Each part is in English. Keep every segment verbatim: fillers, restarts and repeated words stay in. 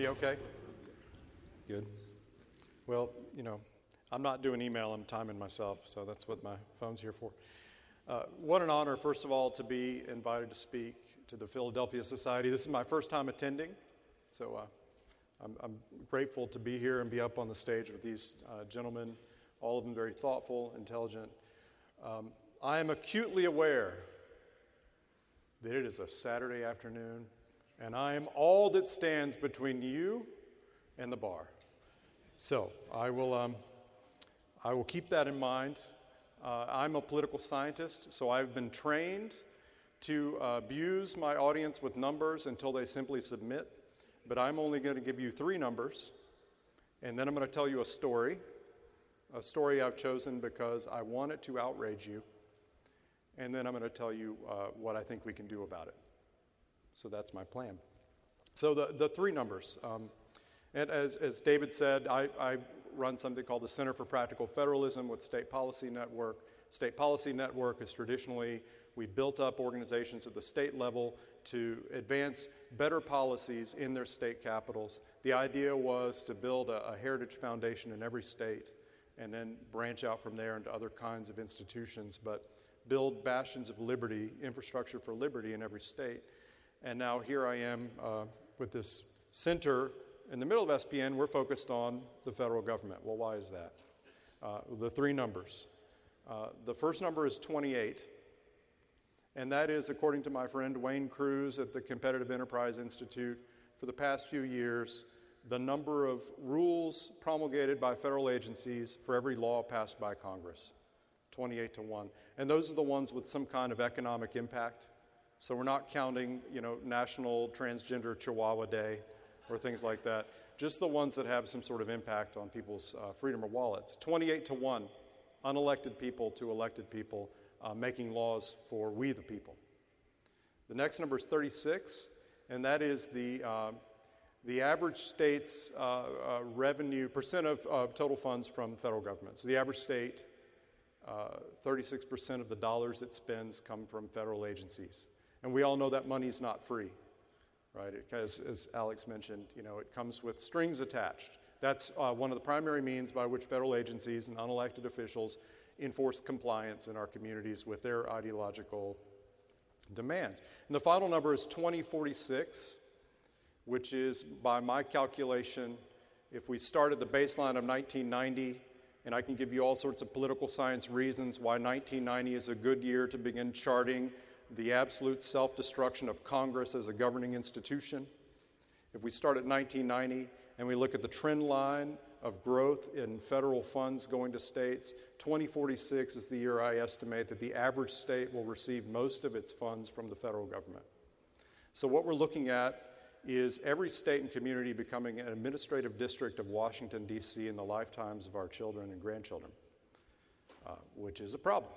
You okay? Good. Well, you know, I'm not doing email, I'm timing myself, so that's what my phone's here for. Uh, what an honor, first of all, to be invited to speak to the Philadelphia Society. This is my first time attending, so uh, I'm, I'm grateful to be here and be up on the stage with these uh, gentlemen, all of them very thoughtful, intelligent. Um, I am acutely aware that it is a Saturday afternoon, and I am all that stands between you and the bar. So I will, um, I will keep that in mind. Uh, I'm a political scientist, so I've been trained to uh, abuse my audience with numbers until they simply submit. But I'm only going to give you three numbers, and then I'm going to tell you a story, a story I've chosen because I want it to outrage you, and then I'm going to tell you uh, what I think we can do about it. So that's my plan. So the, the three numbers. Um, and as, as David said, I, I run something called the Center for Practical Federalism with State Policy Network. State Policy Network is traditionally, we built up organizations at the state level to advance better policies in their state capitals. The idea was to build a, a heritage foundation in every state and then branch out from there into other kinds of institutions, but build bastions of liberty, infrastructure for liberty in every state. And now here I am uh, with this center in the middle of S P N. We're focused on the federal government. Well, why is that? Uh, the three numbers. Uh, the first number is twenty-eight, and that is, according to my friend Wayne Cruz at the Competitive Enterprise Institute, for the past few years, the number of rules promulgated by federal agencies for every law passed by Congress, twenty-eight to one. And those are the ones with some kind of economic impact. So we're not counting, you know, National Transgender Chihuahua Day or things like that. Just the ones that have some sort of impact on people's uh, freedom of wallets. twenty-eight to one, unelected people to elected people uh, making laws for we the people. The next number is thirty-six, and that is the uh, the average state's uh, uh, revenue, percent of uh, total funds from federal government. So the average state, uh, thirty-six percent of the dollars it spends come from federal agencies. And we all know that money's not free, right? Because, as Alex mentioned, you know, it comes with strings attached. That's uh, one of the primary means by which federal agencies and unelected officials enforce compliance in our communities with their ideological demands. And the final number is twenty forty-six, which is, by my calculation, if we start at the baseline of nineteen ninety, and I can give you all sorts of political science reasons why nineteen ninety is a good year to begin charting the absolute self-destruction of Congress as a governing institution. If we start at nineteen ninety and we look at the trend line of growth in federal funds going to states, twenty forty-six is the year I estimate that the average state will receive most of its funds from the federal government. So what we're looking at is every state and community becoming an administrative district of Washington, D C in the lifetimes of our children and grandchildren, uh, which is a problem.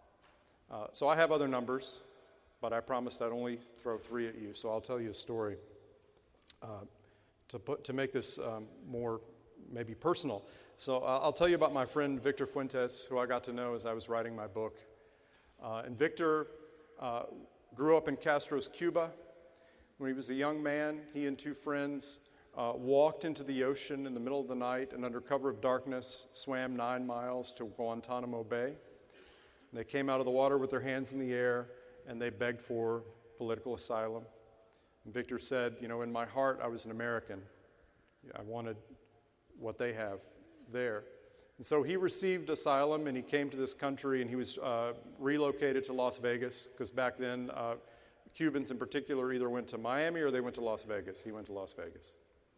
Uh, so I have other numbers, but I promised I'd only throw three at you, so I'll tell you a story uh, to put to make this um, more maybe personal. So uh, I'll tell you about my friend Victor Fuentes, who I got to know as I was writing my book. Uh, and Victor uh, grew up in Castro's Cuba. When he was a young man, he and two friends uh, walked into the ocean in the middle of the night and under cover of darkness swam nine miles to Guantanamo Bay. And they came out of the water with their hands in the air and they begged for political asylum. And Victor said, you know, in my heart, I was an American. I wanted what they have there. And so he received asylum, and he came to this country, and he was uh, relocated to Las Vegas, because back then, uh, Cubans in particular either went to Miami or they went to Las Vegas. He went to Las Vegas.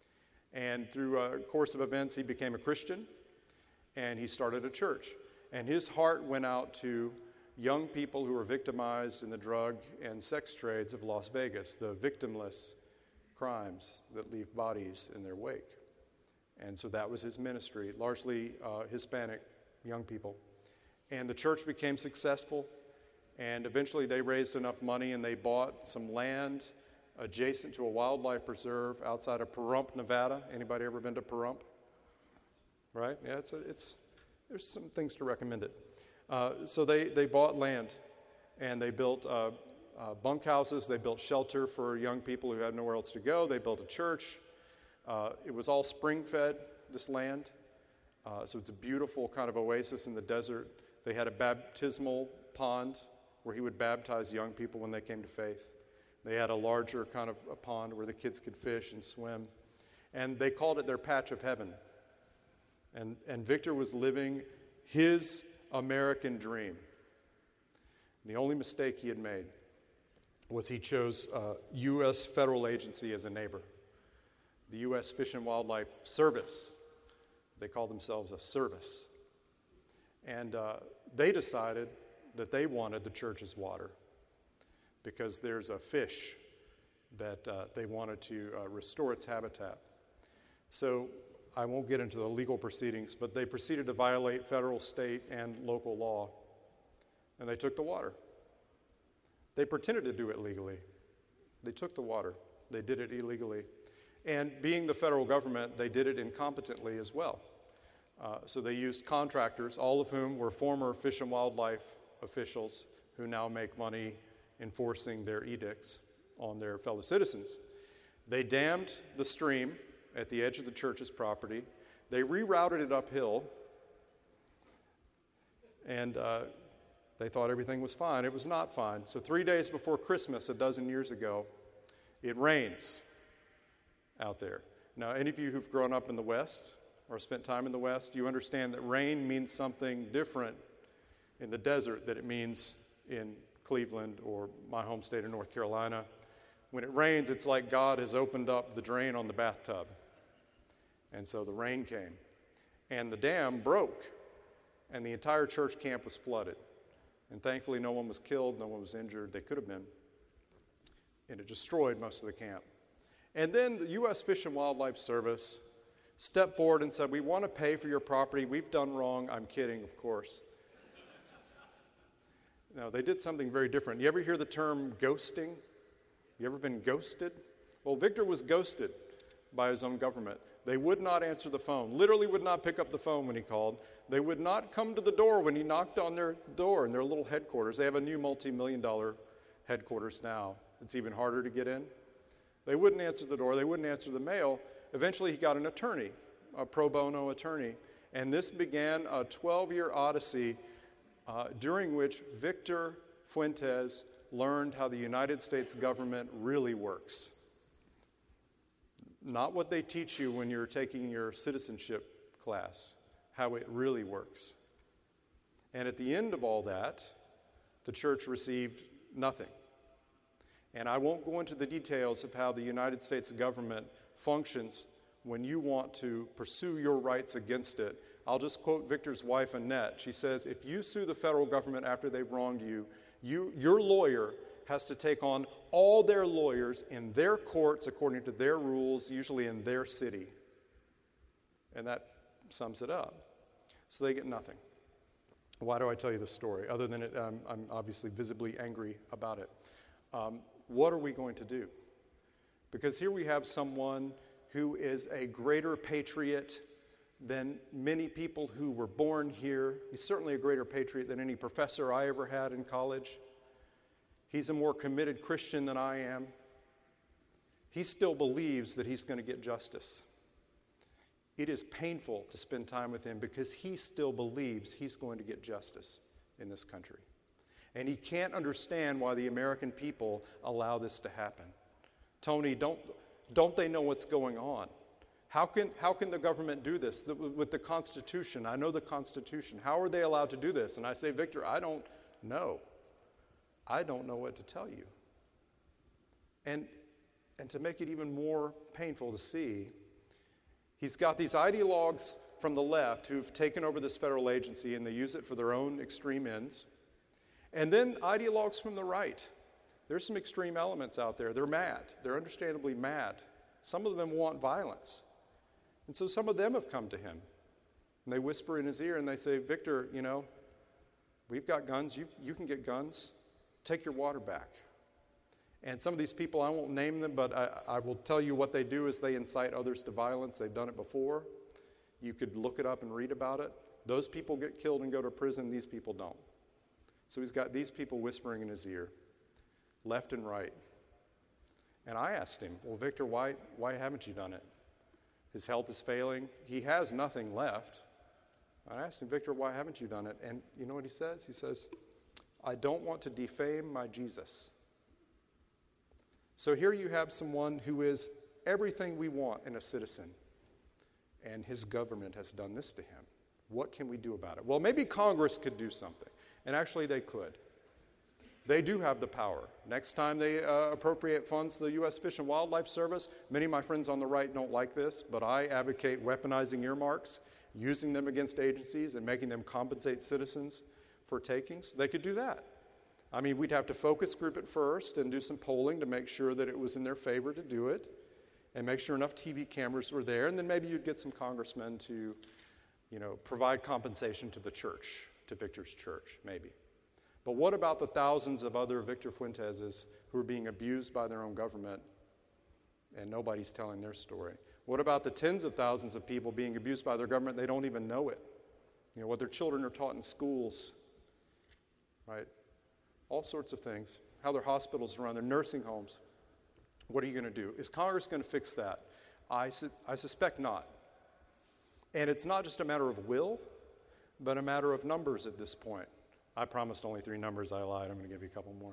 And through a course of events, he became a Christian, and he started a church. And his heart went out to young people who were victimized in the drug and sex trades of Las Vegas, the victimless crimes that leave bodies in their wake. And so that was his ministry, largely uh, Hispanic young people. And the church became successful, and eventually they raised enough money and they bought some land adjacent to a wildlife preserve outside of Pahrump, Nevada. Anybody ever been to Pahrump? Right? Yeah, it's a, it's there's some things to recommend it. Uh, so they, they bought land, and they built uh, uh, bunkhouses. They built shelter for young people who had nowhere else to go. They built a church. Uh, it was all spring-fed, this land. Uh, so it's a beautiful kind of oasis in the desert. They had a baptismal pond where he would baptize young people when they came to faith. They had a larger kind of a pond where the kids could fish and swim. And they called it their patch of heaven. And, and Victor was living his American dream. The only mistake he had made was he chose a U S federal agency as a neighbor. The U S Fish and Wildlife Service. They call themselves a service. And uh, they decided that they wanted the church's water because there's a fish that uh, they wanted to uh, restore its habitat. So I won't get into the legal proceedings, but they proceeded to violate federal, state, and local law, and they took the water. They pretended to do it legally. They took the water. They did it illegally. And being the federal government, they did it incompetently as well. Uh, so they used contractors, all of whom were former Fish and Wildlife officials who now make money enforcing their edicts on their fellow citizens. They dammed the stream at the edge of the church's property. They rerouted it uphill, and uh, they thought everything was fine. It was not fine. So three days before Christmas, a dozen years ago, it rains out there. Now, any of you who've grown up in the West or spent time in the West, you understand that rain means something different in the desert than it means in Cleveland or my home state of North Carolina. When it rains, it's like God has opened up the drain on the bathtub. And so the rain came, and the dam broke, and the entire church camp was flooded. And thankfully, no one was killed, no one was injured. They could have been. And it destroyed most of the camp. And then the U S Fish and Wildlife Service stepped forward and said, we want to pay for your property. We've done wrong. I'm kidding, of course. No, they did something very different. You ever hear the term ghosting? You ever been ghosted? Well, Victor was ghosted by his own government. They would not answer the phone, literally would not pick up the phone when he called. They would not come to the door when he knocked on their door in their little headquarters. They have a new multi-million dollar headquarters now. It's even harder to get in. They wouldn't answer the door. They wouldn't answer the mail. Eventually, he got an attorney, a pro bono attorney. And this began a twelve-year odyssey uh, during which Victor Fuentes learned how the United States government really works. Not what they teach you when you're taking your citizenship class, how it really works. And at the end of all that, the church received nothing. And I won't go into the details of how the United States government functions when you want to pursue your rights against it. I'll just quote Victor's wife, Annette. She says, if you sue the federal government after they've wronged you, you your lawyer has to take on all their lawyers in their courts according to their rules, usually in their city. And that sums it up. So they get nothing. Why do I tell you this story? Other than it, um, I'm obviously visibly angry about it. Um, what are we going to do? Because here we have someone who is a greater patriot than many people who were born here. He's certainly a greater patriot than any professor I ever had in college. He's a more committed Christian than I am. He still believes that he's going to get justice. It is painful to spend time with him because he still believes he's going to get justice in this country. And he can't understand why the American people allow this to happen. Tony, don't, don't they know what's going on? How can, how can the government do this with the Constitution? I know the Constitution. How are they allowed to do this? And I say, Victor, I don't know. I don't know what to tell you. And, and to make it even more painful to see, he's got these ideologues from the left who've taken over this federal agency and they use it for their own extreme ends. And then ideologues from the right. There's some extreme elements out there. They're mad. They're understandably mad. Some of them want violence. And so some of them have come to him. And they whisper in his ear and they say, Victor, you know, we've got guns. You, you can get guns. Take your water back. And some of these people, I won't name them, but I, I will tell you what they do is they incite others to violence. They've done it before. You could look it up and read about it. Those people get killed and go to prison. These people don't. So he's got these people whispering in his ear, left and right. And I asked him, well, Victor, why, why haven't you done it? His health is failing. He has nothing left. I asked him, Victor, why haven't you done it? And you know what he says? He says, I don't want to defame my Jesus. So here you have someone who is everything we want in a citizen, and his government has done this to him. What can we do about it? Well, maybe Congress could do something, and actually they could. They do have the power. Next time they uh, appropriate funds to the U S Fish and Wildlife Service, many of my friends on the right don't like this, but I advocate weaponizing earmarks, using them against agencies, and making them compensate citizens for takings. They could do that. I mean, we'd have to focus group it first and do some polling to make sure that it was in their favor to do it, and make sure enough T V cameras were there, and then maybe you'd get some congressmen to, you know, provide compensation to the church, to Victor's church, maybe. But what about the thousands of other Victor Fuenteses who are being abused by their own government and nobody's telling their story? What about the tens of thousands of people being abused by their government? They don't even know it. You know, what their children are taught in schools, right? All sorts of things. How their hospitals run, their nursing homes. What are you going to do? Is Congress going to fix that? I, su- I suspect not. And it's not just a matter of will, but a matter of numbers at this point. I promised only three numbers. I lied. I'm going to give you a couple more.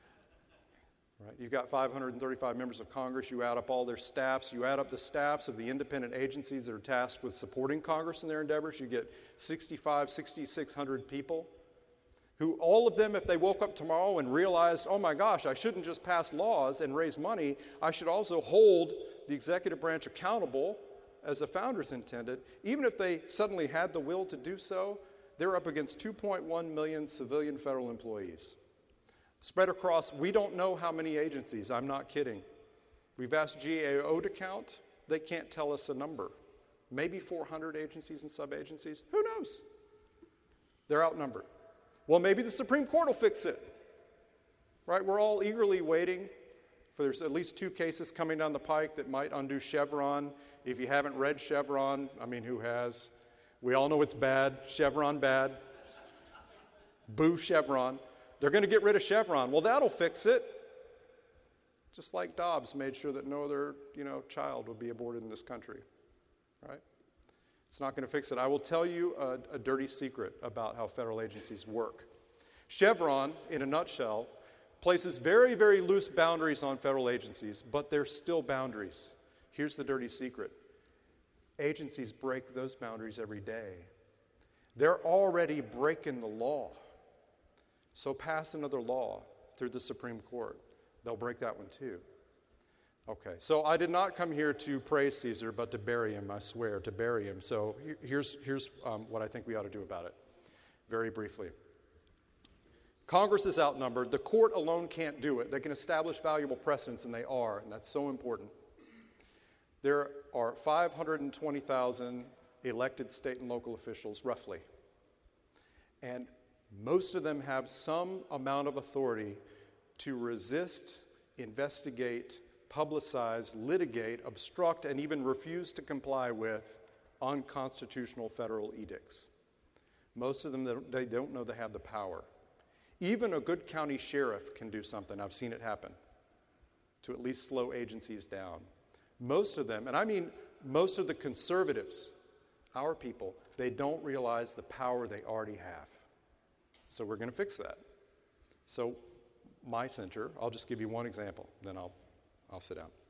Right? You've got five hundred thirty-five members of Congress. You add up all their staffs. You add up the staffs of the independent agencies that are tasked with supporting Congress in their endeavors. You get sixty-five, sixty-six hundred people who all of them, if they woke up tomorrow and realized, oh my gosh, I shouldn't just pass laws and raise money, I should also hold the executive branch accountable as the founders intended. Even if they suddenly had the will to do so, they're up against two point one million civilian federal employees. Spread across, we don't know how many agencies. I'm not kidding. We've asked G A O to count. They can't tell us a number. Maybe four hundred agencies and sub-agencies. Who knows? They're outnumbered. Well, maybe the Supreme Court will fix it. Right? We're all eagerly waiting for there's at least two cases coming down the pike that might undo Chevron. If you haven't read Chevron, I mean, who has? We all know it's bad. Chevron bad. Boo Chevron. They're going to get rid of Chevron. Well, that'll fix it. Just like Dobbs made sure that no other, you know, child would be aborted in this country. Right? It's not going to fix it. I will tell you a, a dirty secret about how federal agencies work. Chevron, in a nutshell, places very, very loose boundaries on federal agencies, but they're still boundaries. Here's the dirty secret. Agencies break those boundaries every day. They're already breaking the law. So pass another law through the Supreme Court. They'll break that one too. Okay, so I did not come here to praise Caesar, but to bury him, I swear, to bury him. So here's, here's um, what I think we ought to do about it, very briefly. Congress is outnumbered. The court alone can't do it. They can establish valuable precedents, and they are, and that's so important. There are five hundred twenty thousand elected state and local officials, roughly. And most of them have some amount of authority to resist, investigate, publicize, litigate, obstruct, and even refuse to comply with unconstitutional federal edicts. Most of them, they don't know they have the power. Even a good county sheriff can do something. I've seen it happen to at least slow agencies down. Most of them, and I mean most of the conservatives, our people, they don't realize the power they already have. So we're going to fix that. So my center, I'll just give you one example, then I'll, I'll sit down.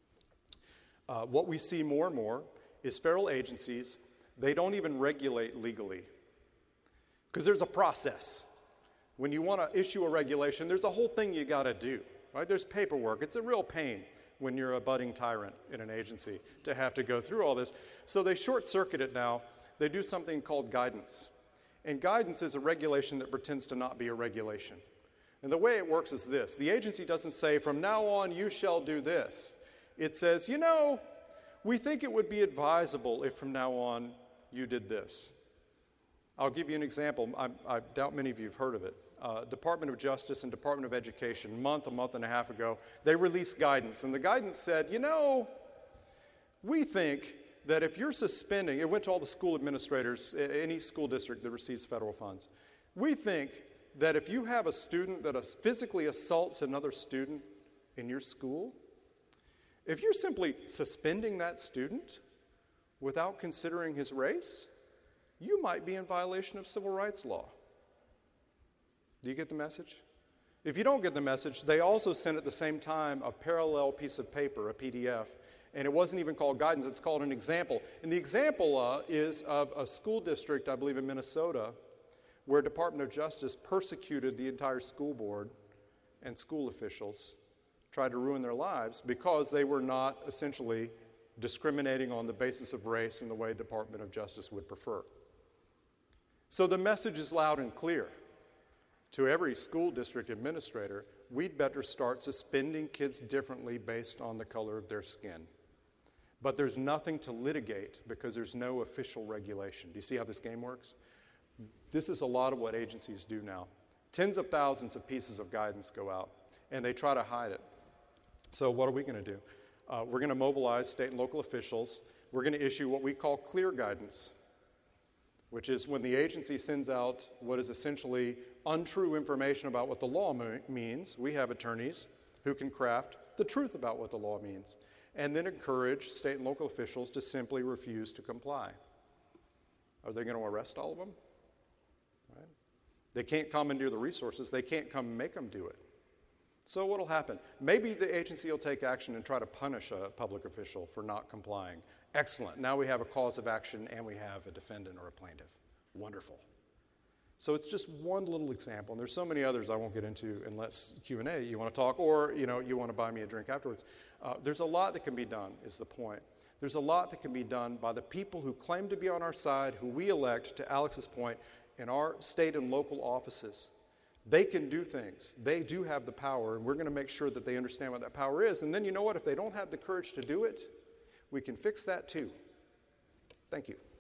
Uh, what we see more and more is federal agencies, they don't even regulate legally. Because there's a process. When you want to issue a regulation, there's a whole thing you got to do. Right? There's paperwork. It's a real pain when you're a budding tyrant in an agency to have to go through all this. So they short-circuit it now. They do something called guidance. And guidance is a regulation that pretends to not be a regulation. And the way it works is this. The agency doesn't say, from now on, you shall do this. It says, you know, we think it would be advisable if from now on you did this. I'll give you an example. I, I doubt many of you have heard of it. Uh, Department of Justice and Department of Education, a month, a month and a half ago, they released guidance. And the guidance said, you know, we think that if you're suspending, it went to all the school administrators, any school district that receives federal funds. We think that if you have a student that physically assaults another student in your school, if you're simply suspending that student, without considering his race, you might be in violation of civil rights law. Do you get the message? If you don't get the message, they also sent at the same time a parallel piece of paper, a P D F, and it wasn't even called guidance, it's called an example. And the example uh, is of a school district, I believe in Minnesota, where Department of Justice persecuted the entire school board and school officials, tried to ruin their lives because they were not essentially discriminating on the basis of race in the way Department of Justice would prefer. So the message is loud and clear. To every school district administrator, we'd better start suspending kids differently based on the color of their skin. But there's nothing to litigate because there's no official regulation. Do you see how this game works? This is a lot of what agencies do now. Tens of thousands of pieces of guidance go out, and they try to hide it. So what are we going to do? Uh, we're going to mobilize state and local officials. We're going to issue what we call clear guidance, which is when the agency sends out what is essentially untrue information about what the law mo- means, we have attorneys who can craft the truth about what the law means, and then encourage state and local officials to simply refuse to comply. Are they going to arrest all of them? Right? They can't commandeer the resources. They can't come make them do it. So what will happen? Maybe the agency will take action and try to punish a public official for not complying. Excellent. Now we have a cause of action and we have a defendant or a plaintiff. Wonderful. So it's just one little example, and there's so many others I won't get into unless Q and A you want to talk, or you know you want to buy me a drink afterwards. Uh, there's a lot that can be done, is the point. There's a lot that can be done by the people who claim to be on our side, who we elect, to Alex's point, in our state and local offices. They can do things. They do have the power, and we're going to make sure that they understand what that power is. And then you know what? If they don't have the courage to do it, we can fix that too. Thank you.